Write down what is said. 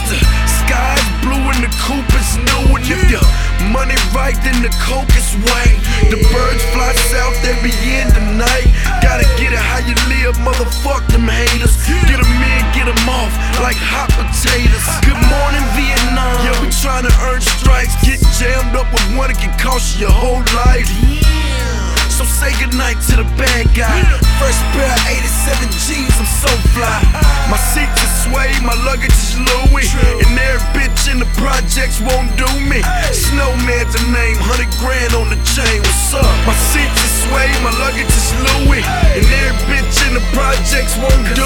The sky's blue and the coupe is new. And if your money right, then the coke is white. The birds fly south every end of night. Gotta get it how you live, motherfuck them haters. Get them in, get them off like hot potatoes. Good morning, Vietnam. Yeah, we tryna earn stripes. Get jammed up with one, it can cost you your whole life. So say goodnight to the bad guy. First pair of 87 jeans, I'm so fly. My seats are suede, my luggage is Louis. And every bitch in the projects won't do me. Snowman's a name, 100 grand on the chain, what's up? My seats are suede, my luggage is Louis. And every bitch in the projects won't do